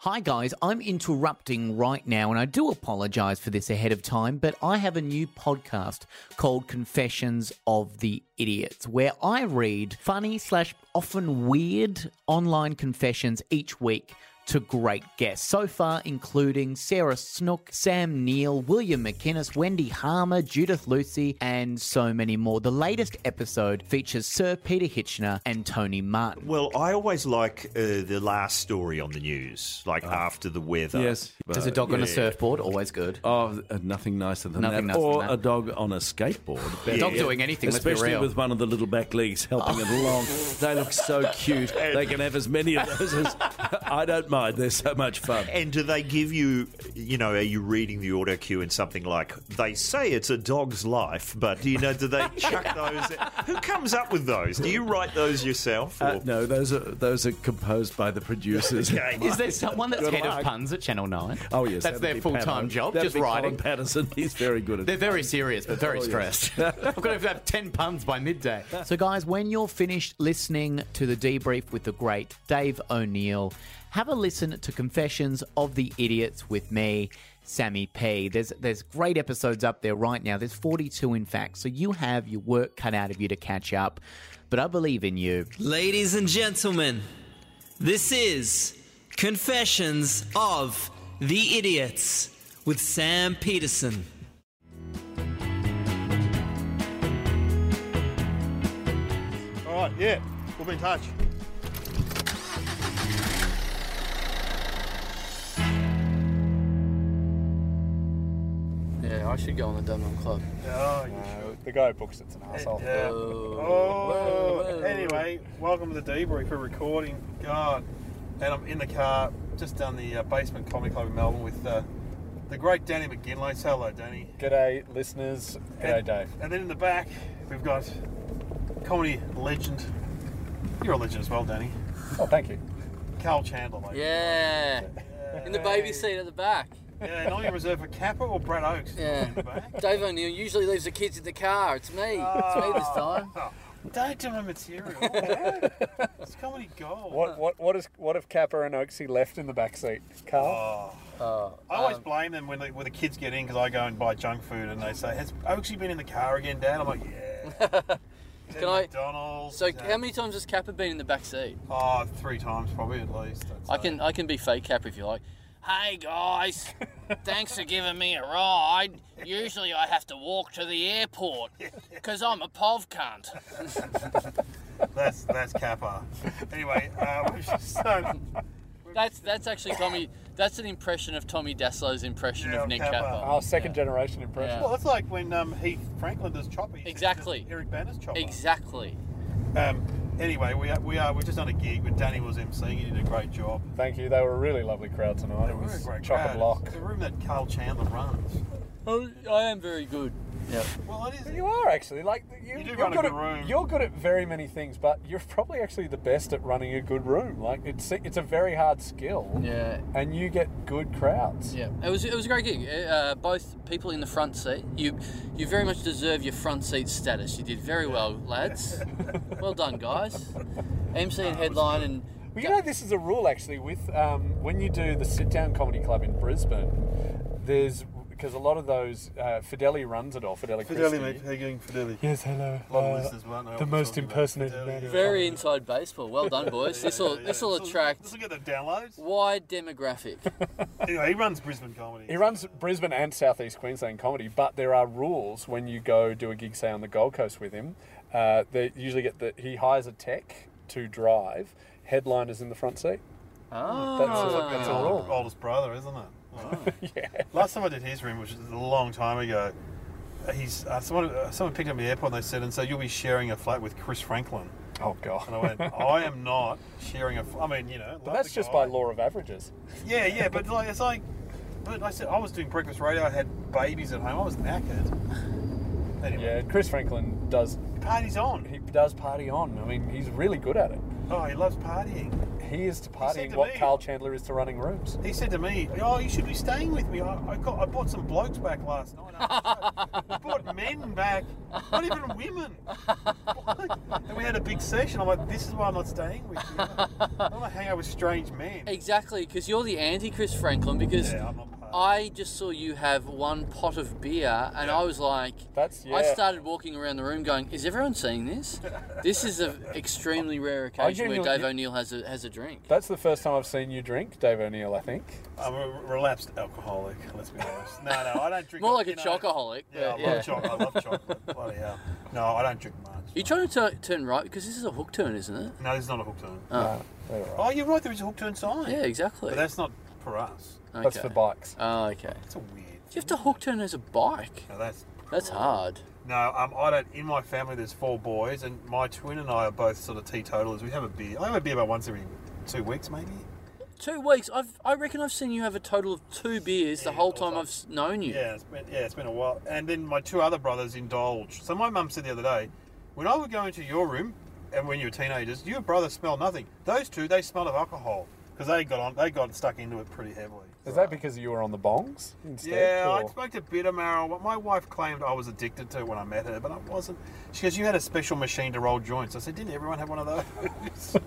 Hi guys, I'm interrupting right now and I do apologise for this ahead of time, but I have a new podcast called Confessions of the Idiots where I read funny / often weird online confessions each week to great guests. So far, including Sarah Snook, Sam Neill, William McInnes, Wendy Harmer, Judith Lucy, and so many more. The latest episode features Sir Peter Hitchener and Tony Martin. Well, I always like the last story on the news, like after the weather. Yes. There's a dog on a surfboard, always good. Oh, nothing nicer than Nothing that. nicer Or than that. a dog on a skateboard. A dog doing anything, let's be Especially real. with one of the little back legs helping it along. They look so cute. They can have as many of those as... I don't mind. They're so much fun. And do they give you, are you reading the auto cue in something like, they say it's a dog's life, but, do they chuck those? Who comes up with those? Do you write those yourself? Or? No, those are composed by the producers. Okay. Is there someone that's Good head luck. of puns at Channel 9? Oh, yes. That's that'd their be full-time Patto. job, That'd just be writing. Colin Patterson. He's very good at They're it. very serious, but very Oh, stressed. yes. I've got to have 10 puns by midday. So, guys, when you're finished listening to the debrief with the great Dave O'Neill, have a listen to Confessions of the Idiots with me, Sammy P. There's great episodes up there right now. There's 42, in fact. So you have your work cut out of you to catch up. But I believe in you. Ladies and gentlemen, this is Confessions of the Idiots with Sam Peterson. All right, yeah, we'll be in touch. Yeah, I should go on the Dunlop Club. Oh, The guy who books it's an asshole. yeah. Whoa. Anyway, welcome to the debrief. We're recording. God, and I'm in the car. Just done the Basement Comedy Club in Melbourne with the great Danny McGinley. Say hello, Danny. G'day, listeners. G'day, Dave. And then in the back, we've got comedy legend. You're a legend as well, Danny. Oh, thank you. Carl Chandler, mate. Yeah. In the baby seat at the back. Yeah, and are you reserved for Kappa or Brad Oakes? Yeah. In the back? Dave O'Neill usually leaves the kids in the car. It's me. It's me this time. Don't do my material. It's comedy gold. What if Kappa and Oaksy left in the back seat? Carl? I always blame them when the kids get in because I go and buy junk food and they say, "Has Oaksy been in the car again, Dad?" I'm like, "Yeah." Can I- McDonald's. So how many times has Kappa been in the back seat? Oh, 3 times probably at least. I'd say. I can be fake Kappa if you like. Hey guys, thanks for giving me a ride. Usually I have to walk to the airport because I'm a POV cunt. That's Kappa. Anyway, we've just done. That's actually Tommy. That's an impression of Tommy Dasslow's impression Yeah, of Nick Kappa. Kappa. Oh, second generation impression. Yeah. Well, it's like when Heath Franklin does Choppy. It's Exactly. just Eric Banner's Chopper. Exactly. Anyway, we've just done a gig with Danny was emceeing. He did a great job. Thank you. They were a really lovely crowd tonight. It We're a was great chock a crowd. block. It's the room that Carl Chandler runs. Oh, I am very good. Yeah. Well, it is. You are actually You do you're run a good good at, room. You're good at very many things, but you're probably actually the best at running a good room. Like it's a very hard skill. Yeah. And you get good crowds. Yeah, it was a great gig. Both people in the front seat. You very much deserve your front seat status. You did very well, lads. Well done, guys. MC and headline and Well, you know, this is a rule actually with when you do the sit-down comedy club in Brisbane. There's because a lot of those Fideli runs it all. Fideli Christie. mate. How you going, Fideli? Yes, hello. A lot of listeners won't know the what we're most talking about. impersonated Fideli, man. yeah. very inside baseball. Well done, boys. This will attract This will get the downloads. wide demographic. Anyway, he runs Brisbane comedy. He runs Brisbane and Southeast Queensland comedy, but there are rules when you go do a gig, say on the Gold Coast with him. They usually he hires a tech to drive. Headliners in the front seat. Oh, That's a rule. Oldest brother, isn't it? Wow. Yeah. Last time I did his room, which was a long time ago, someone picked up me at the airport and they said, "And so you'll be sharing a flat with Chris Franklin." Oh God. And I went, "I am not sharing I mean, But that's just by law of averages. Yeah, but it's like. But I said I was doing breakfast radio. I had babies at home. I was knackered. Anyway, Yeah, Chris Franklin does. party's on. He does party on. I mean, he's really good at it. Oh, he loves partying. he is to said partying to what me- Carl Chandler is to running rooms. He said to me, "Oh, you should be staying with me. I bought some blokes back last night. I brought men back, not even women. And we had a big session. I'm like, this is why I'm not staying with you. I don't want to hang out with strange men." Exactly, because you're the anti-Chris Franklin, because Yeah, I'm not part. I just saw you have one pot of beer, and I was like, I started walking around the room going, is everyone seeing this? This is an extremely rare occasion where Dave O'Neill has a drink. That's the first time I've seen you drink, Dave O'Neill, I think. I'm a relapsed alcoholic, let's be honest. No, I don't drink. More like a you know. chocoholic. Yeah, but I love chocolate. I love chocolate. Bloody hell. No, I don't drink much. You're trying to turn right, because this is a hook turn, isn't it? No, this is not a hook turn. Oh, They're right. Oh, you're right. There is a hook turn sign. yeah, exactly. But that's not for us. Okay. That's for bikes. Oh, okay. It's a weird. You have to hook turn as a bike. No, that's hard. No, I don't. In my family, there's 4 boys, and my twin and I are both sort of teetotalers. We have a beer. I have a beer about once every 2 weeks, maybe. 2 weeks. I reckon I've seen you have a total of 2 beers the whole time I've known you. Yeah, it's been a while. And then my 2 other brothers indulge. So my mum said the other day, when I would go into your room, and when you were teenagers, your brothers smell nothing. Those 2, they smell of alcohol because they got stuck into it pretty heavily. Is that because you were on the bongs instead? Yeah, I or- smoked a bit of marijuana. My wife claimed I was addicted to it when I met her, but I wasn't. She goes, "You had a special machine to roll joints." I said, "Didn't everyone have one of those?"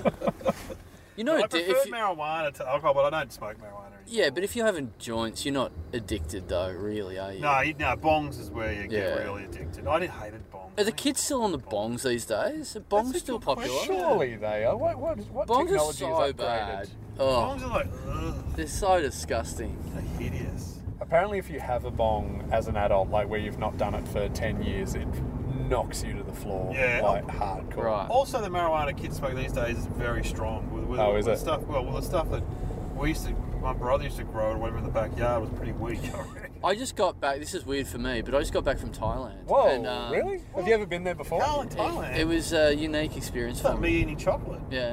You know, I if prefer you- marijuana to alcohol, but I don't smoke marijuana anymore. yeah, but if you're having joints, you're not addicted though, really, are you? No, bongs is where you get Yeah. really addicted. I didn't hated bongs. Are the kids still on the bongs these days? Are bongs That's a still good popular? question. Surely they are. What Bongs technology are is so upgraded? bad. Oh, Bongs are like, ugh, they're so disgusting. they're hideous. Apparently, if you have a bong as an adult, like where you've not done it for 10 years, it knocks you to the floor, Yeah. like hardcore. Right. Also, the marijuana kids smoke these days is very strong. Oh, is with it? Stuff, well, the stuff that my brother used to grow or whatever in the backyard was pretty weak. I reckon. I just got back. This is weird for me, but I just got back from Thailand. Whoa, and, really? Have you ever been there before? Carl in Thailand. It was a unique experience It's for like me. me eating chocolate. Yeah.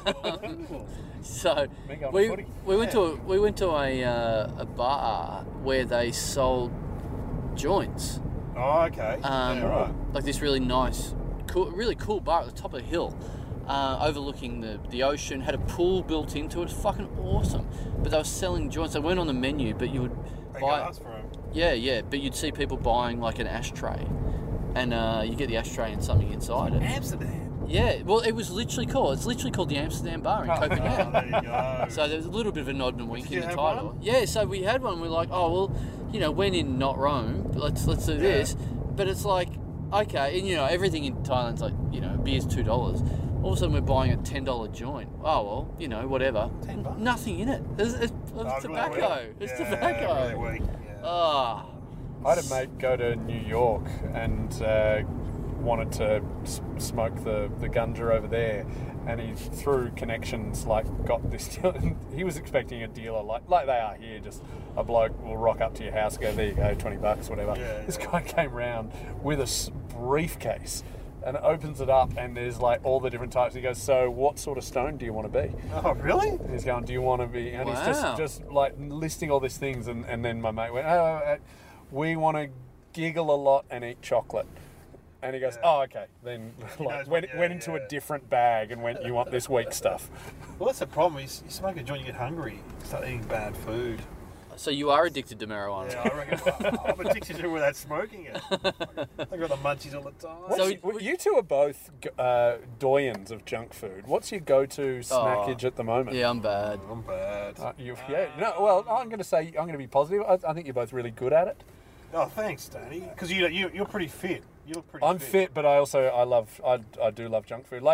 So Me going to we footy. went to a bar where they sold joints. Oh, okay. Yeah, right. Like this really nice, really cool bar at the top of a hill, overlooking the ocean. Had a pool built into it. It's fucking awesome. But they were selling joints. They weren't on the menu, but you would They buy. got us for 'em. Yeah. But you'd see people buying like an ashtray, and you get the ashtray and something inside it. Amsterdam. Yeah. Well, it was literally called. It's literally called the Amsterdam Bar in Oh, Copenhagen. there you go. So there was a little bit of a nod and a wink Did in you the have title. one? Yeah, so we had one. We're like, oh well, when in not Rome, let's do this. But it's like, okay, and everything in Thailand's like, beer's $2. All of a sudden we're buying a $10 joint. Oh well, whatever. $10. Nothing in it. It's Oh, tobacco. really weak. It's Yeah, tobacco. really weak. Yeah. Ah. I had a mate go to New York and wanted to smoke the ganja over there, and he through connections got this deal. He was expecting a dealer like they are here, just a bloke will rock up to your house, go, there you go, $20, whatever. Yeah, This guy came round with a briefcase and opens it up, and there's all the different types. He goes, so what sort of stone do you want to be? Oh, really? And he's going, do you want to be? And Wow. he's just listing all these things, and then my mate went, we want to giggle a lot and eat chocolate. And he goes, oh, okay. Then knows went what- into yeah. a different bag and went, you want this weak stuff. Well, that's the problem. You smoke a joint, you get hungry. You start eating bad food. So you are addicted to marijuana. Yeah, I reckon I'm addicted to it without smoking it. I got the munchies all the time. So You two are both doyens of junk food. What's your go-to snackage at the moment? Yeah, I'm bad. I'm bad. Well, I'm going to be positive. I think you're both really good at it. Oh, thanks, Danny. Because you're pretty fit. You look pretty I'm fit, but I do love junk food.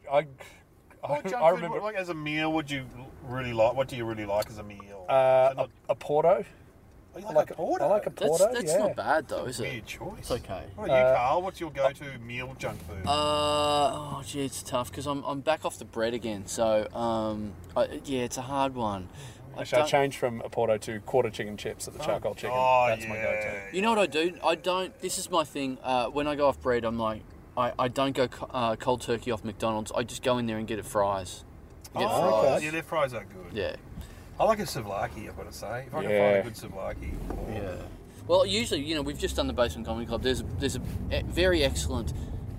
What junk I food, remember as a meal, would you really like? What do you really like as a meal? a Porto. Oh, you like a porter? I like a Porto. That's yeah. not bad though, is it? Weird choice. It's okay. What about you, Carl? What's your go-to meal junk food? It's tough because I'm back off the bread again. So it's a hard one. Actually, I changed from a Porto to quarter chicken chips at the charcoal chicken. Oh, That's my go-to. You know what I do? I don't. This is my thing. When I go off bread, I'm like, I don't go cold turkey off McDonald's. I just go in there and get it fries. Get fries. okay. Yeah, their fries are good. Yeah. I like a souvlaki, I've got to say. If I can Yeah. find a good souvlaki. Yeah. Well, usually, we've just done the Basement Comedy Club. There's a very excellent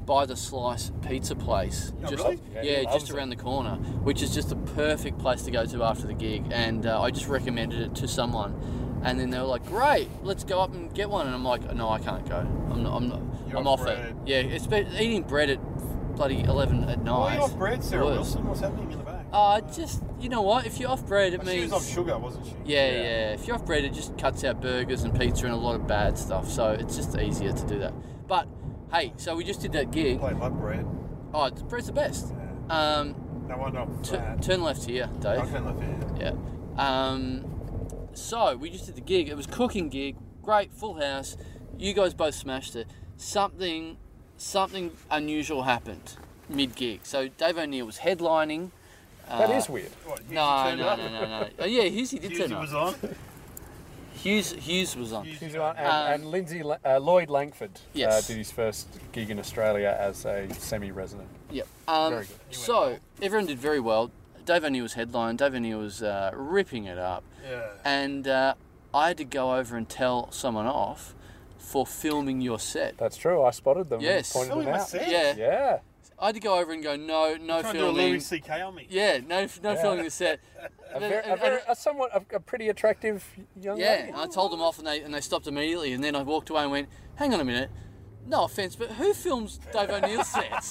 by the Slice pizza place. Oh, just, really? Yeah, he yeah, loves just it. around the corner, which is just the perfect place to go to after the gig. And I just recommended it to someone, and then they were like, "Great, let's go up and get one." And I'm like, "No, I can't go. I'm not. You're I'm off off bread. it. Yeah, it's eating bread at bloody 11 at night. Why are you off bread, Sarah Worse. Wilson? What's happening in the back? Just, you know what? If you're off bread, it She means... was off sugar, wasn't she? Yeah. If you're off bread, it just cuts out burgers and pizza and a lot of bad stuff. So it's just easier to do that. But, hey, so we just did that gig. I love bread. Oh, bread's the best. No wonder I'm fat. Turn left here, Dave. I can love it. Yeah. So we just did the gig. It was a cooking gig. Great, full house. You guys both smashed it. Something unusual happened mid-gig. So Dave O'Neill was headlining. That is weird. What, Hughes No. turned up? Oh, yeah, Hughes did Hughes turn up. was on. Hughes was on. He's on, and Lindsay Lloyd Langford Yes. did his first gig in Australia as a semi-resident. Yep. Very good. So everyone did very well. Dave O'Neill was headline. Dave O'Neill was ripping it up. Yeah. And I had to go over and tell someone off for filming your set. That's true. I spotted them. Yes. And pointed Filming them my out. set? Yeah. Yeah. I had to go over and go, no Trying to do a filming. Louis C.K. on me. Yeah, no filming the set. A somewhat a pretty attractive young Yeah, lady. and I told them off, and they stopped immediately. And then I walked away and went, "Hang on a minute, no offense, but who films Dave O'Neill's sets?"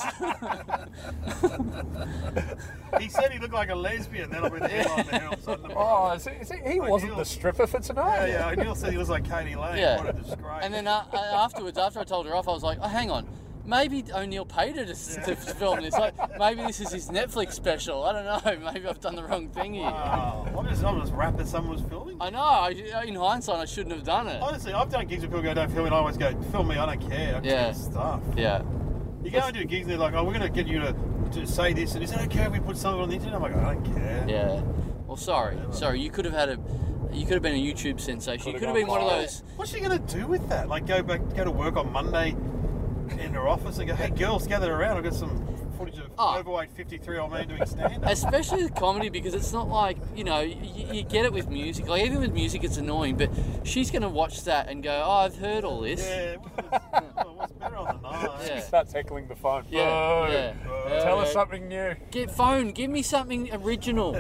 He said he looked like a lesbian. That'll be the headline to help. So Oh, he wasn't O'Neill. the stripper for tonight. yeah. O'Neill said he was like Katie Lane. Yeah. What a disgrace. And then afterwards, after I told her off, I was like, "Oh, hang on." Maybe O'Neill paid her to film this. Like, maybe this is his Netflix special. I don't know. Maybe I've done the wrong thing here. I'm just rapping someone was filming. I know. In hindsight, I shouldn't have done it. Honestly, I've done gigs where people go, "Don't film me," and I always go, "Film me, I don't care. I Yeah. care stuff." Yeah. You go and do gigs and they're like, "Oh, we're going to get you to say this, and is it okay if we put something on the internet?" I'm like, "I don't care." Yeah. Well, sorry. You could have been a YouTube sensation. You could have been one of those. What's she going to do with that? Like, go to work on Monday in her office and go, "Hey, girls, gather around. I've got some footage of overweight 53-year-old man doing stand-up." Especially with comedy, because it's not like, you get it with music. Like, even with music, it's annoying, but she's going to watch that and go, "Oh, I've heard all this." Yeah, what's better on the night? Yeah. Starts heckling the phone. Yeah, Boo. yeah. Tell us something new. Give me something original.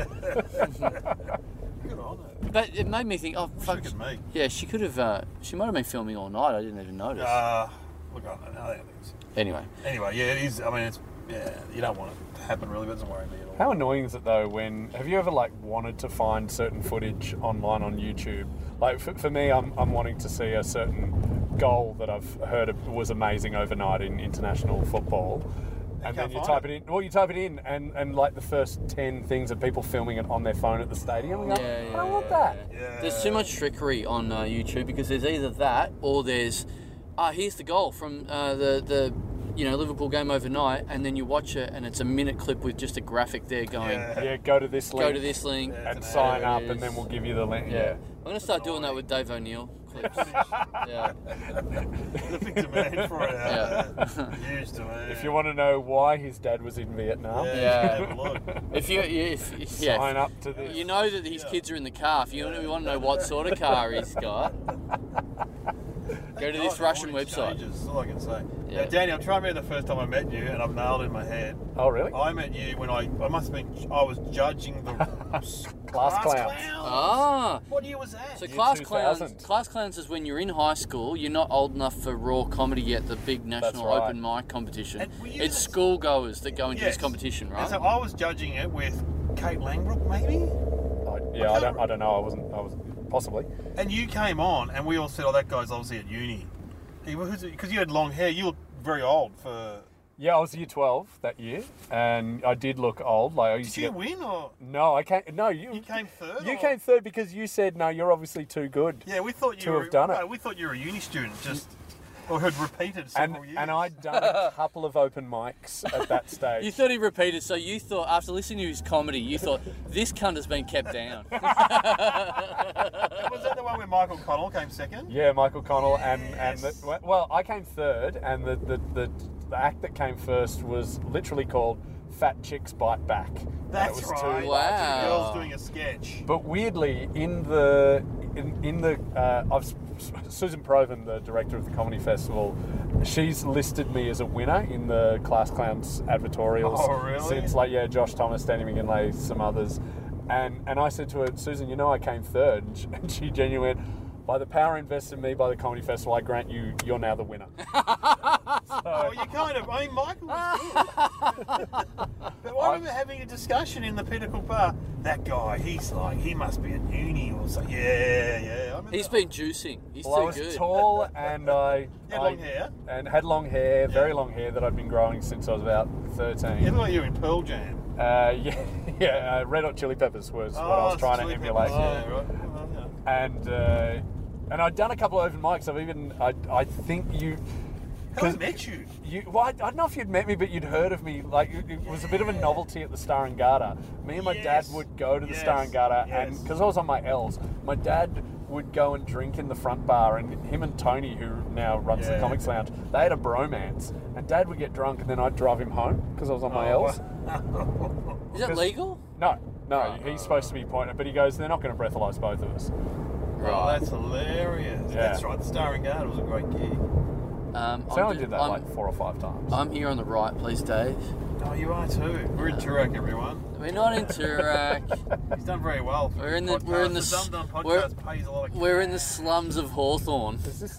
Good on her. But it made me think, oh, fuck. Look at me. Yeah, she could have, she might have been filming all night. I didn't even notice. Look, I don't know. I think it's... Anyway. Anyway, yeah, it is. I mean, it's you don't want it to happen really, but it doesn't worry me at all. How annoying is it though have you ever wanted to find certain footage online on YouTube? Like for me, I'm wanting to see a certain goal that I've heard was amazing overnight in international football. And then you type it in. Well, you type it in, and like the first 10 things are people filming it on their phone at the stadium. And I don't want that. Yeah. There's too much trickery on YouTube, because there's either that or there's, here's the goal from the Liverpool game overnight, and then you watch it and it's a minute clip with just a graphic there going, Yeah, go to this link. go to this link. and sign there up, it and then is. we'll give you the link. Yeah. I'm going to start doing that with Dave O'Neill clips. Yeah. There's a big demand for it. Yeah. Huge demand. If you want to know why his dad was in Vietnam, Yeah. have a look. If sign up to this. you know that his kids are in the car. If you want to know what sort of car he's got, go to this God, Russian all these website. changes, that's all I can say. Yeah. Now, Danny, I'm trying to remember the first time I met you, and I've nailed it in my head. Oh, really? I met you when I was judging the Class Clowns. Ah. What year was that? So Year Class 2000. Clowns is when you're in high school, you're not old enough for raw comedy yet, the big national right. open mic competition. And were you It's the- schoolgoers that go into Yes. this competition, right? And so I was judging it with Kate Langbrook, maybe? I don't know. I was possibly. And you came on, and we all said, "Oh, that guy's obviously at uni." Because you had long hair, you looked very old for... Yeah, I was year 12 that year, and I did look old. Like I used Did to you get... win, or No, I can't. No, you came third? You or- came third because you said no. You're obviously too good. Yeah, we thought you to were... have done it. no, we thought you were a uni student, or had repeated And several years. I'd done a couple of open mics at that stage. You thought he repeated, so you thought, after listening to his comedy, you thought, this cunt has been kept down. Was that the one where Michael Connell came second? Yeah, Michael Connell and Yes. well, I came third, and the act that came first was literally called Fat Chicks Bite Back. And That's it was right. two- Wow. Two girls doing a sketch. But weirdly, in the in the Susan Proven, the director of the Comedy Festival, she's listed me as a winner in the Class Clowns advertorials. Oh, really? Since Josh Thomas, Danny McGinley, some others, and I said to her, Susan, I came third, and she genuinely went, by the power invested in me by the Comedy Festival, I grant you're now the winner. Oh, you kind of. I mean, Michael was good. But I remember having a discussion in the Pinnacle Bar. That guy, he must be at uni or something. Yeah. I remember He's been juicing. He's Well, I too was good. tall and I Had long hair. and had long hair, very long hair that I'd been growing since I was about 13. You look like you were in Pearl Jam. Red Hot Chili Peppers was what I was trying to emulate. Yeah, right. Well, yeah. And I'd done a couple of open mics. I think you. How I met you? I don't know if you'd met me, but you'd heard of me. Like, it was a bit of a novelty at the Star and Garter. Me and my dad would go to the Star and Garter, and because I was on my L's, my dad would go and drink in the front bar, and him and Tony, who now runs the Comics Lounge, they had a bromance, and Dad would get drunk, and then I'd drive him home because I was on my L's. Is that legal? No, he's supposed to be pointed, but he goes, they're not going to breathalyse both of us. Oh, that's hilarious. Yeah. That's right. The Star and Garter was a great gig. So I only did that like 4 or 5 times. I'm here on the right, please, Dave. Oh, you are too. We're in Toorak, everyone. We're not in Toorak. He's done very well. For We're in the the- we're in the podcast. s- Dum Dum we're- podcast pays a lot of We're in the cash. slums of Hawthorne. Is this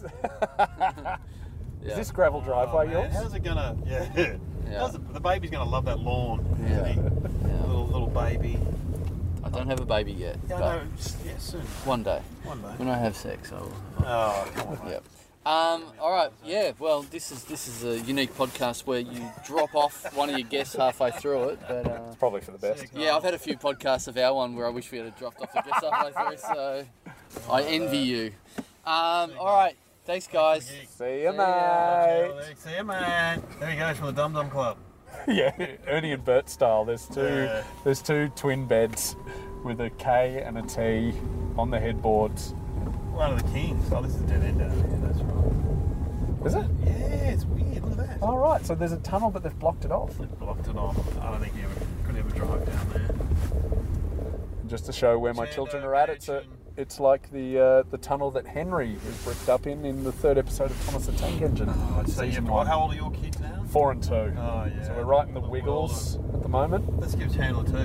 Yeah. this gravel driveway Man, yours? how's it gonna? Yeah. Yeah. How's the baby's gonna love that lawn. Yeah. Isn't he? Yeah. Little baby. I don't have a baby yet, Yeah, but I know. Yeah, soon. one day One day. when I have sex, I will. Oh, come on. Yep. All right. Yeah. Well, this is a unique podcast where you drop off one of your guests halfway through it. But Probably for the best. yeah, I've had a few podcasts of our one where I wish we had dropped off the guest halfway through. So I envy you. All right. Thanks, guys. See you, ya. mate. See you, man. There he goes from the Dum Dum Club. Yeah, Ernie and Bert style. There's two. Yeah. There's 2 twin beds with a K and a T on the headboards. One of the kings. Oh, this is a dead end down here. That's right. Is it? Yeah, it's weird. Look at that. All right. So there's a tunnel, but they've blocked it off. They blocked it off. I don't think you could ever drive down there. Just to show where my Chando children are at. Mansion. It's like the tunnel that Henry was bricked up in the 3rd episode of Thomas the Tank Engine. Oh, so season yeah, 1. how old are your kids now? 4 and 2. Oh, yeah. So we're right in the Wiggles at the moment. Let's give Chandler 2.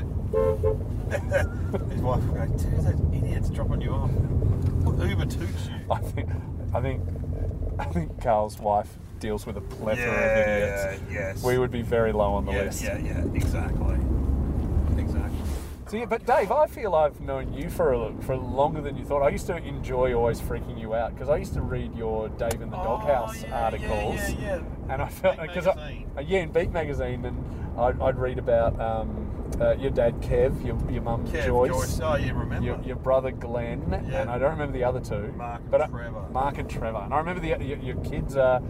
His wife will go, dude, those idiots dropping you off. Uber toots you. I think Carl's wife deals with a plethora of idiots. yes. We would be very low on the list. Yeah, exactly. So, yeah, but Dave, I feel I've known you for longer than you thought. I used to enjoy always freaking you out because I used to read your Dave in the Doghouse articles, Yeah. and I felt Beat because magazine. in Beat magazine, and I'd read about your dad Kev, your mum Kev, Joyce. Oh, you remember? Your brother Glenn, Yeah. and I don't remember the other 2. Mark and but Trevor. Mark and Trevor. And I remember your kids are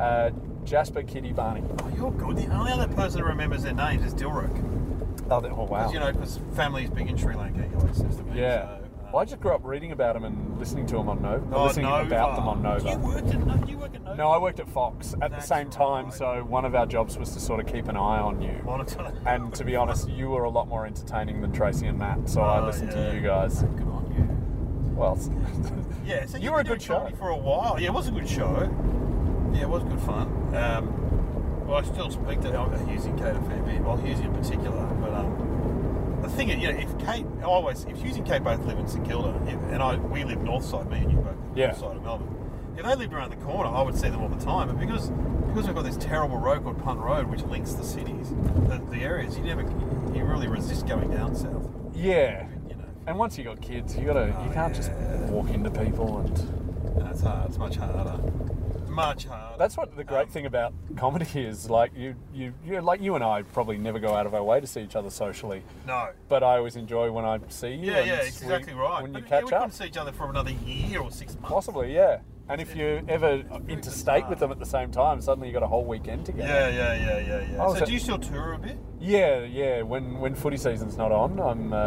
Jasper, Kitty, Barney. Oh, you're good. The only other person who remembers their names is Dilruk. Oh, wow. Because, because family's big in Sri Lanka, he always says to me. Yeah. So, Well, I just grew up reading about them and listening to them on Nova. Oh, listening Nova. about them on Nova. You work at Nova? No, I worked at Fox at the That's same time, right. so one of our jobs was to sort of keep an eye on you. Monitor. And to be honest, you were a lot more entertaining than Tracy and Matt, so I listened yeah. to you guys. Good on you. Well, Yeah, so You were a good show. for a while. Yeah, it was a good show. Yeah, it was good fun. Well, I still speak to Husey and Kate a fair bit. Well, Husey in particular, but the thing is, if Husey and Kate both live in St Kilda, we live north side, me and you both live north side of Melbourne. If they lived around the corner, I would see them all the time. But because we've got this terrible road called Punt Road, which links the cities, the areas, you really resist going down south. yeah. You know, And once you got kids, you can't just walk into people and. no, it's hard. It's much harder. Much harder. That's what the great thing about comedy is. Like you like you and I probably never go out of our way to see each other socially. No. But I always enjoy when I see you. Yeah, and it's exactly right. When you But, catch we up. couldn't see each other for another year or 6 months. Possibly, yeah. And if you're ever interstate with them at the same time, suddenly you got a whole weekend together. Yeah. Oh, So so- do you still tour a bit? Yeah. When footy season's not on,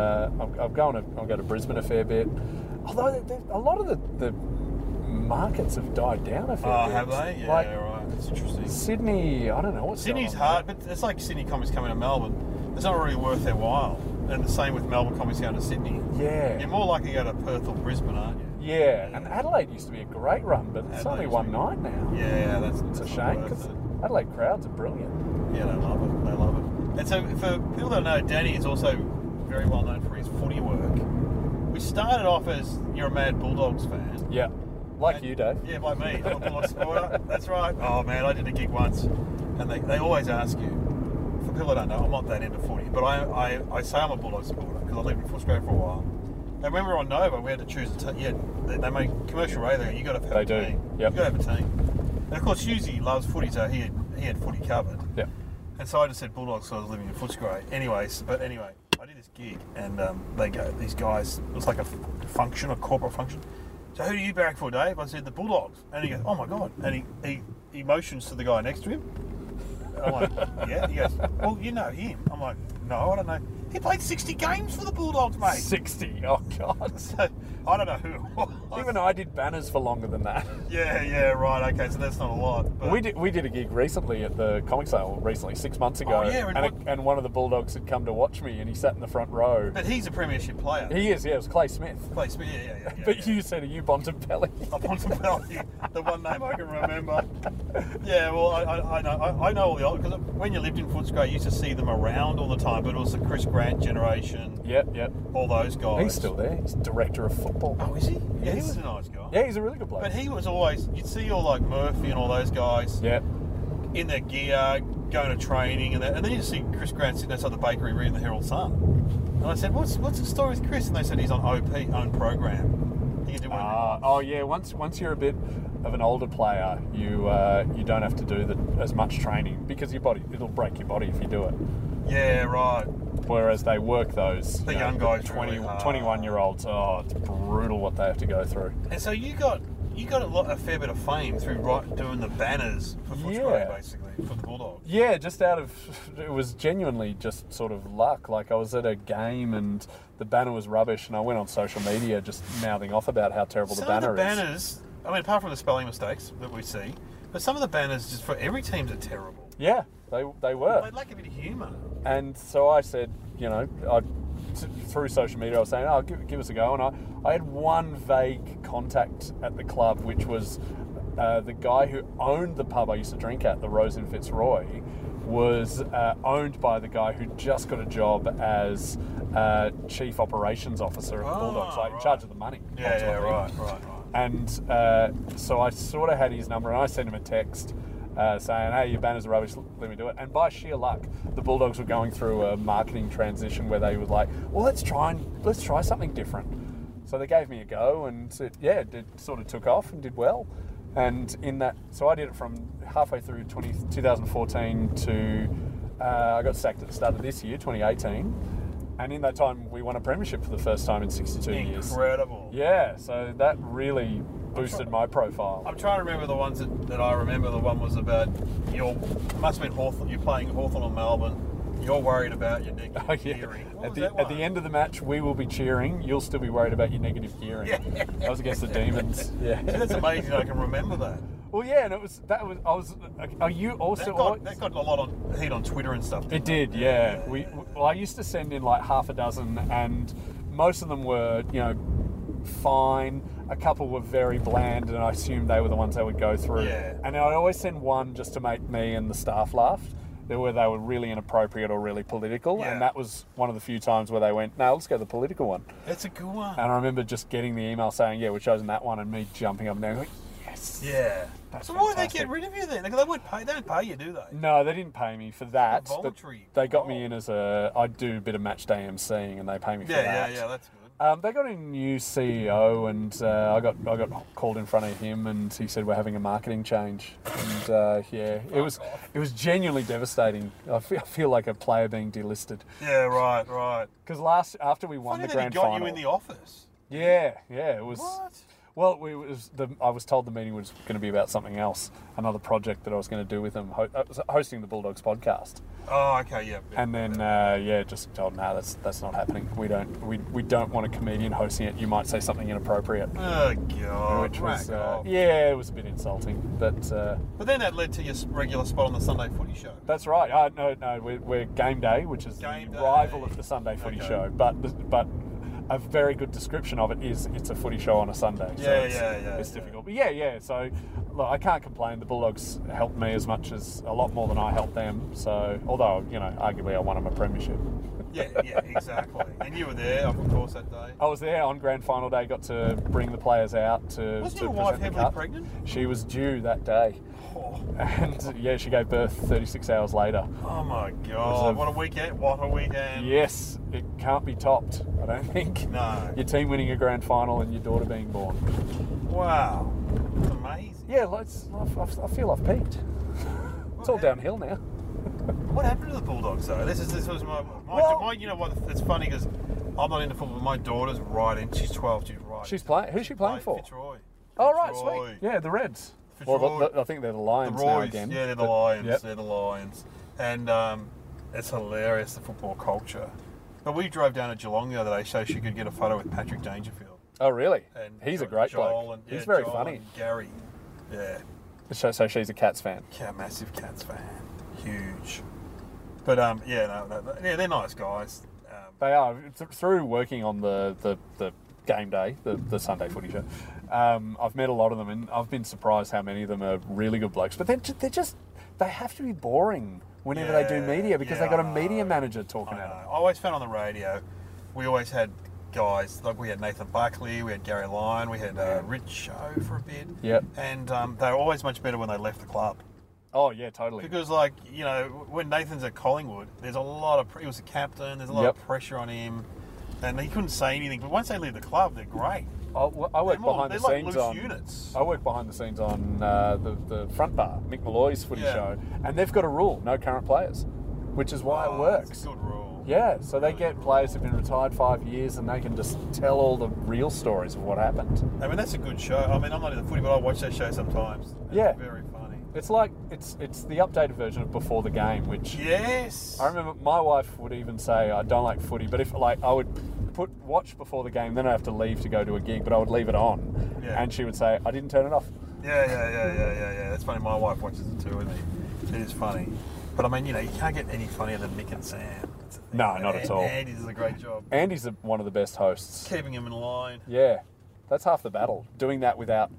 I'll go to Brisbane a fair bit. Although a lot of the markets have died down a fair Oh, bit. have they? Yeah, Like right. That's interesting. Sydney, I don't know what's Sydney's going on hard, but it's like Sydney comics coming to Melbourne. It's not really worth their while. And the same with Melbourne coming down to Sydney. Yeah. You're more likely to go to Perth or Brisbane, aren't you? Yeah, and Adelaide used to be a great run, but it's only Adelaide one used to night now. Yeah, that's It's a not shame worth because it. Adelaide crowds are brilliant. Yeah, they love it. They love it. And so, for people that know, Danny is also very well known for his footy work. We started off as you're a mad Bulldogs fan. Yeah, like you, Dave. Yeah, like me. I'm a Bulldogs supporter. That's right. Oh man, I did a gig once, and they always ask you. For people that don't know, I'm not that into footy, but I say I'm a Bulldogs supporter because I lived in Footscray for a while. And when we were on Nova, we had to choose a team. Yeah, they make commercial radio. You got to have a They do. team. Yep. You got to have a team. And of course, Husey loves footy, so he had footy covered. Yeah. And so I just said Bulldogs, so I was living in Footscray. Anyway, I did this gig, and these guys, it was like a function, a corporate function. So who do you barrack for, Dave? I said the Bulldogs. And he goes, oh my God. And he motions to the guy next to him. And I'm like, yeah. He goes, well, you know him. I'm like, no, I don't know. He played 60 games for the Bulldogs, mate. 60. Oh, God. So, I don't know who it was. Even I did banners for longer than that. Yeah, right. Okay, so that's not a lot. But We did a gig recently at the comic sale 6 months ago. Oh, yeah, and one of the Bulldogs had come to watch me, and he sat in the front row. But he's a premiership player. He is, yeah, it was Clay Smith. Clay Smith, yeah. But you said, are you Bontempelli? I'm on some value, the one name I can remember. Yeah, well, I know all the old, because when you lived in Footscray, you used to see them around all the time, but it was the Chris Grant generation, Yep. all those guys. He's still there. He's director of football. Oh, is he? Yeah, he Yes. was a nice guy. Yeah, he's a really good bloke. But he was always, you'd see all like Murphy and all those guys Yeah. in their gear, going to training, and then you'd see Chris Grant sitting outside the bakery reading the Herald Sun. And I said, what's the story with Chris? And they said he's on OP, own program. He can do whatever. Oh yeah. Once you're a bit of an older player, you don't have to do as much training because it'll break your body if you do it. Yeah, right. Whereas they work those The young guys 21-year-olds. Oh, it's brutal what they have to go through. And so you got a fair bit of fame through doing the banners for Footscray, basically, for the Bulldogs. Yeah, just it was genuinely just sort of luck. Like I was at a game and the banner was rubbish, and I went on social media just mouthing off about how terrible the banner Some of the is. banners, I mean, apart from the spelling mistakes that we see, but some of the banners just for every team's are terrible. Yeah, they were. They lack a bit of humour. And so I said, through social media, I was saying, oh, give us a go. And I had one vague contact at the club, which was the guy who owned the pub I used to drink at, the Rose in Fitzroy, was owned by the guy who just got a job as chief operations officer at the Bulldogs, like in charge of the money. Yeah, right. And so I sort of had his number, and I sent him a text saying, hey, your banners are rubbish, let me do it. And by sheer luck, the Bulldogs were going through a marketing transition where they were like, well, let's try something different. So they gave me a go, and it sort of took off and did well. And so I did it from halfway through 2014 to I got sacked at the start of this year, 2018. And in that time, we won a premiership for the first time in 62 years. Incredible. Yeah, so that really boosted my profile. I'm trying to remember the ones that I remember. The one was about must have been Hawthorn. You're playing Hawthorn or Melbourne. You're worried about your negative gearing. What was that At the one? end of the match, we will be cheering. You'll still be worried about your negative gearing. Yeah. That was against the Demons. Yeah. That's amazing. I can remember that. Well, yeah, and Are you also? That got a lot of heat on Twitter and stuff. It did, yeah. I used to send in like half a dozen, and most of them were, fine. A couple were very bland, and I assumed they were the ones they would go through. Yeah. And I'd always send one just to make me and the staff laugh. They were really inappropriate or really political, Yeah. and that was one of the few times where they went, no, let's go the political one. That's a good one. And I remember just getting the email saying, yeah, we're chosen that one, and me jumping up and down going, yes. Yeah. That's So why did they fantastic. get rid of you then? They don't pay you, do they? No, they didn't pay me for that. But voluntary they got me role. in as I do a bit of match day emceeing, and they pay me for Yeah, that. yeah, that's good. They got a new CEO, and I got called in front of him, and he said we're having a marketing change. And it was genuinely devastating. I feel like a player being delisted. Yeah, right. Because after we won Funny the that he grand got final, you in the office. yeah, it was. What? Well, I was told the meeting was going to be about something else, another project that I was going to do with them, hosting the Bulldogs podcast. Oh, okay, yeah. And then, just told, no, that's not happening. We don't want a comedian hosting it. You might say something inappropriate. Oh, God. Which was, it was a bit insulting. But then that led to your regular spot on the Sunday Footy Show. That's right. No, we're Game Day, which is the rival of the Sunday Footy Show. But a very good description of it is it's a footy show on a Sunday. So it's difficult. But so look, I can't complain. The Bulldogs helped me as a lot more than I helped them. So, although, arguably I won them a premiership. Yeah, exactly. And you were there, of course, that day. I was there on grand final day, got to bring the players out to Wasn't to your wife present the heavily cup. pregnant? She was due that day. And she gave birth 36 hours later. Oh my God! What a weekend! What a weekend! Yes, it can't be topped, I don't think. No. Your team winning a grand final and your daughter being born. Wow, it's amazing. Yeah, I feel I've peaked. It's all downhill now. What happened to the Bulldogs though? This was my you know what? It's funny because I'm not into football. But my daughter's right in. She's 12. She's right. She's playing. Who's she playing for? Fitzroy. Oh right, Fitzroy. sweet. Yeah, the Reds. Fitzroy. Well, I think they're the Lions now again. Yeah, they're the Lions. Yep. They're the Lions. And it's hilarious, the football culture. But we drove down to Geelong the other day so she could get a photo with Patrick Dangerfield. Oh really? And He's a great bloke. He's very Joel funny. And Gary. Yeah. So she's a Cats fan. Yeah, massive Cats fan. Huge. But they're nice guys. They are. Through working on the game day, the Sunday Footy Show, I've met a lot of them, and I've been surprised how many of them are really good blokes. But they have to be boring whenever they do media because they got a media manager talking at them. I always found on the radio, we always had guys, like we had Nathan Buckley, we had Gary Lyon, we had Rich Show for a bit. Yep. And they were always much better when they left the club. Oh, yeah, totally. Because, when Nathan's at Collingwood, there's a lot of... He was the captain, there's a lot of pressure on him, and he couldn't say anything. But once they leave the club, they're great. I work behind the scenes on... units. I work behind the scenes on the front bar, Mick Malloy's footy show, and they've got a rule, no current players, which is why it works. That's a good rule. Yeah, so they get players who've been retired 5 years, and they can just tell all the real stories of what happened. I mean, that's a good show. I mean, I'm not in the footy, but I watch that show sometimes. It's very funny. It's like it's the updated version of Before the Game, which yes, I remember my wife would even say I don't like footy, but if I would watch Before the Game, then I have to leave to go to a gig, but I would leave it on, and she would say I didn't turn it off. Yeah. That's funny. My wife watches it too with me. It is funny, but I mean, you can't get any funnier than Mick and Sam. No, not at all. Andy does a great job. Andy's one of the best hosts. Keeping him in line. Yeah, that's half the battle. Doing that without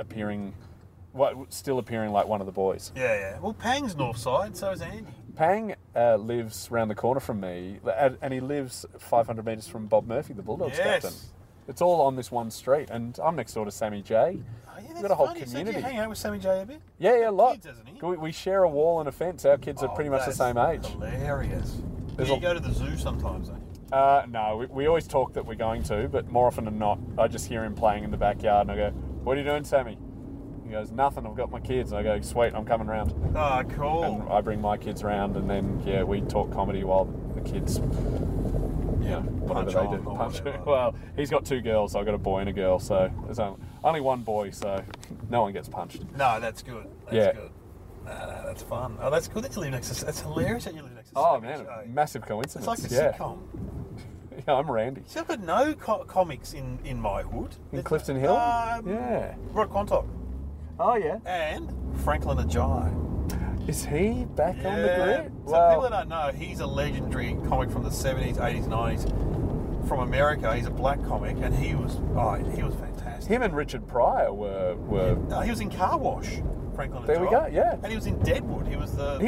still appearing like one of the boys. Yeah. Well, Pang's north side, so is Andy. Pang lives round the corner from me, and he lives 500 metres from Bob Murphy, the Bulldogs captain. It's all on this one street, and I'm next door to Sammy J. We've got a whole community. So do you hang out with Sammy J a bit? Yeah, a lot. Kids, hasn't he? We share a wall and a fence. Our kids are pretty much the same age. Hilarious. Do you go to the zoo sometimes, don't you? No, we always talk that we're going to, but more often than not, I just hear him playing in the backyard, and I go, "What are you doing, Sammy?" He goes, "Nothing, I've got my kids." And I go, "Sweet, I'm coming round." Oh, cool. And I bring my kids round, and then, we talk comedy while the kids, whatever they do. Punch. Well, he's got 2 girls, so I've got a boy and a girl, so there's only one boy, so no one gets punched. No, that's good. That's good. No, that's fun. Oh, that's good that you live next to... That's hilarious that you live next to... Oh, man, massive coincidence. It's like a sitcom. Yeah, I'm Randy. See, I've got no comics in my hood. In Clifton Hill? Yeah. Rod Quantock. Oh, yeah. And Franklin Ajayi. Is he back on the grid? So people that don't know, he's a legendary comic from the 70s, 80s, 90s. From America, he's a black comic, and he was fantastic. Him and Richard Pryor were... No, he was in Car Wash. Franklin there Ajayi. We go, yeah. And he was in Deadwood. He was the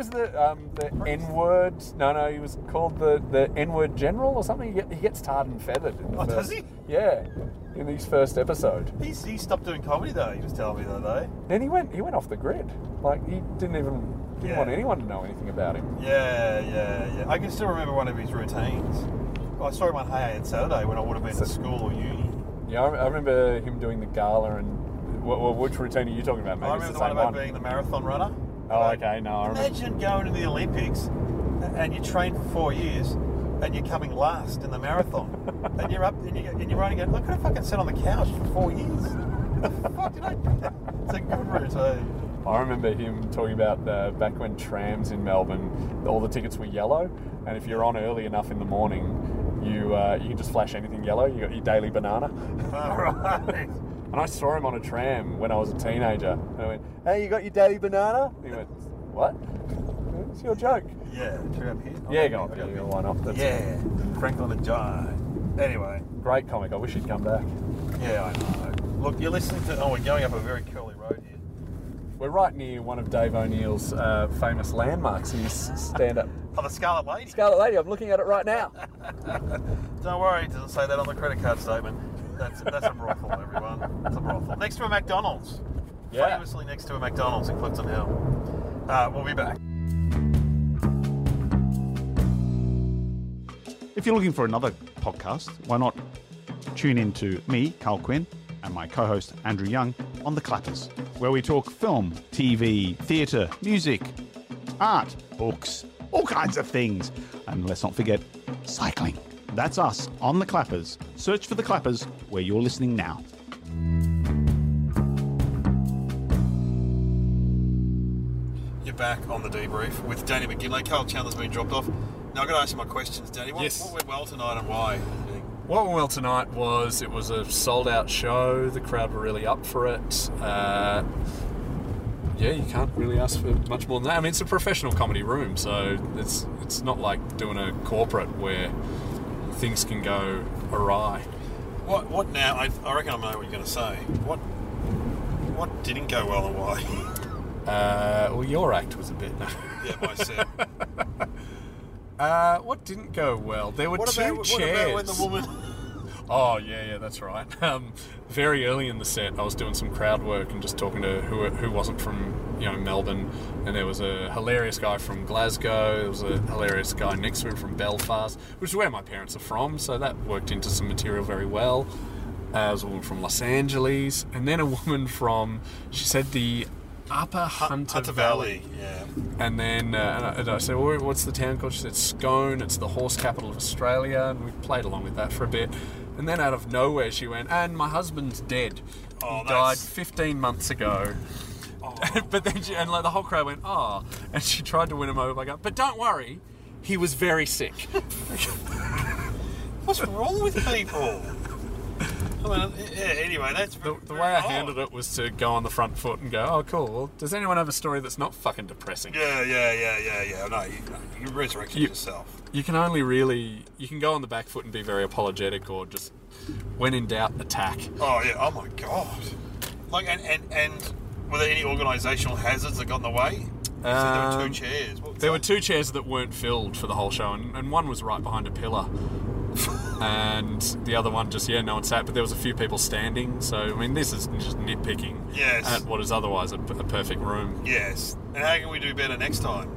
N-word. No, he was called the N-word general or something. He gets tarred and feathered. Does he? Yeah, in his first episode. He stopped doing comedy though. He was telling me the other day. Then he went off the grid. Like he didn't want anyone to know anything about him. Yeah. I can still remember one of his routines. I saw him on Hey on Saturday when I would have been at school or uni. Yeah, I remember him doing the gala and. Which routine are you talking about? Maybe I remember the one about being the marathon runner. Oh, okay, no. Imagine going to the Olympics and you train for 4 years and you're coming last in the marathon. And you're up and you're running going, I could have fucking sat on the couch for 4 years. It's a good routine. I remember him talking about back when trams in Melbourne, all the tickets were yellow, and if you're on early enough in the morning, you can just flash anything yellow. You got your daily banana. All right. And I saw him on a tram when I was a teenager. And I went, "Hey, you got your daily banana?" And he went, "What? It's your joke." Yeah, true up here. Yeah, go on. Yeah, why not? That's Yeah, Franklin and John. Anyway, great comic. I wish he'd come back. yeah, I know. Look, you're listening to. Oh, we're going up a very curly road here. We're right near one of Dave O'Neill's famous landmarks. His stand-up. Oh, the Scarlet Lady. Scarlet Lady. I'm looking at it right now. Don't worry, it doesn't say that on the credit card statement. That's a brothel, everyone. It's a brothel. Next to a McDonald's. Yeah. Famously next to a McDonald's in Clifton Hill. We'll be back. If you're looking for another podcast, why not tune in to me, Carl Quinn, and my co-host Andrew Young on The Clappers, where we talk film, TV, theatre, music, art, books, all kinds of things. And let's not forget cycling. That's us on The Clappers. Search for The Clappers where you're listening now. You're back on the debrief with Danny McGinley. Carl Chandler's been dropped off. Now I've got to ask you my questions, Danny. What went well tonight and why? What went well tonight was it was a sold-out show. The crowd were really up for it. Yeah, you can't really ask for much more than that. I mean, it's a professional comedy room, so it's not like doing a corporate where things can go awry. What now? I reckon I know what you're going to say. What didn't go well and why? Well, your act was a bit... Yeah, my set. What didn't go well? There were two chairs. What about when the woman... Oh, yeah, that's right. Very early in the set, I was doing some crowd work and just talking to who wasn't from, Melbourne. And there was a hilarious guy from Glasgow. There was a hilarious guy next to him from Belfast, which is where my parents are from. So that worked into some material very well. There was a woman from Los Angeles. And then a woman from, she said, the Upper Hunter Valley. Yeah. And then and I said, well, what's the town called? She said, Scone. It's the horse capital of Australia. And we played along with that for a bit. And then out of nowhere she went, and my husband's dead. He died 15 months ago. Oh. But then the whole crowd went, oh. And she tried to win him over by going, but don't worry, he was very sick. What's wrong with people? I mean, yeah, anyway, that's... The way I handled it was to go on the front foot and go, oh, cool. Well, does anyone have a story that's not fucking depressing? Yeah. No, you resurrected yourself. You can only really... You can go on the back foot and be very apologetic, or just, when in doubt, attack. Oh, yeah. Oh, my God. Like, and were there any organisational hazards that got in the way? So there were two chairs. There were two chairs that weren't filled for the whole show, and one was right behind a pillar. And the other one just, no one sat, but there was a few people standing. So, I mean, this is just nitpicking at what is otherwise a perfect room. Yes. And how can we do better next time?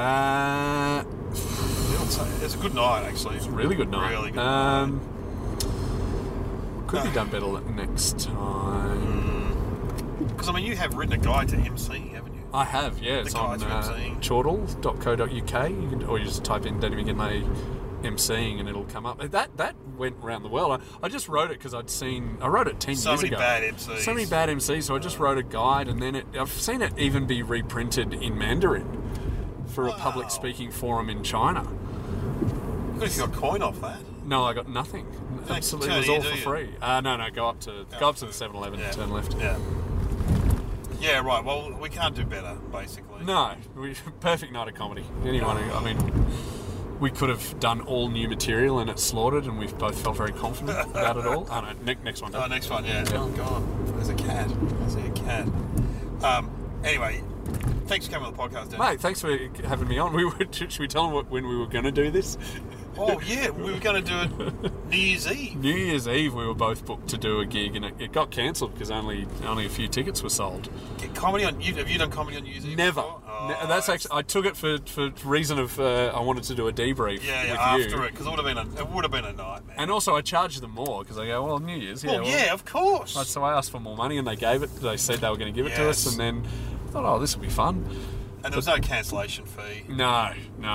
It's a good night, actually. It's a really good night. Really good night. Could be done better next time. Because, I mean, you have written a guide to emceeing, haven't you? I have, yeah. It's on chortle.co.uk, or you just type in Danny McGinley emceeing and it'll come up. That went around the world. I just wrote it because I wrote it 10 years ago. So many bad MCs. So I just wrote a guide, and then I've seen it even be reprinted in Mandarin for a public speaking forum in China. What if you got coin off that? No, I got nothing. Absolutely, it was all for free. No, go up to the 7-Eleven and turn left. Yeah. Yeah, right. Well, we can't do better, basically. No, perfect night of comedy. Anyone, I mean, we could have done all new material and it's slaughtered, and we've both felt very confident about it all. Oh, no, next one. Oh, next one, yeah. Oh, God. There's a cat. I see a cat. Anyway, thanks for coming on the podcast, Dan. Mate, thanks for having me on. Should we tell them when we were going to do this? Oh, yeah, we were going to do it New Year's Eve. New Year's Eve, we were both booked to do a gig, and it got cancelled because only a few tickets were sold. Have you done comedy on New Year's Eve? Never. Oh, that's actually, I took it for reason of I wanted to do a debrief. After it, because it would have been a nightmare. And also, I charged them more because I go, well, New Year's. Yeah, of course. So I asked for more money, and they gave it. They said they were going to give it to us, and then I thought, this will be fun. And there was no cancellation fee. No.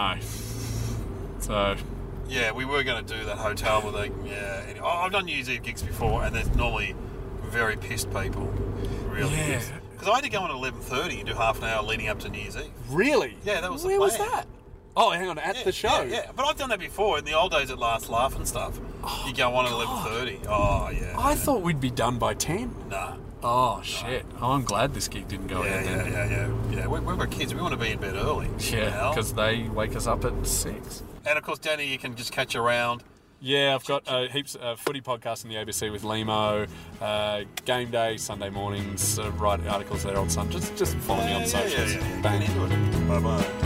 So. Yeah, we were going to do that hotel with Anyway, I've done New Year's Eve gigs before, and there's normally very pissed people. Really Yeah. pissed. Because I had to go on at 11:30 and do half an hour leading up to New Year's Eve. Really? Yeah, that was the Where was plan. that? Oh, hang on, at the show? Yeah. But I've done that before in the old days at Last Laugh and stuff. You go on at 11:30. Oh, yeah. I thought we'd be done by 10. Nah. Oh, shit. Oh, I'm glad this gig didn't go ahead then. Yeah. We've got kids. We want to be in bed early. Yeah, because they wake us up at 6. And of course, Danny, you can just catch around. Yeah, I've got heaps of footy podcasts on the ABC with Limo, Game Day, Sunday mornings, write articles there on Sun. Just follow me on socials. Yeah. Bang. Get into it. Bye-bye.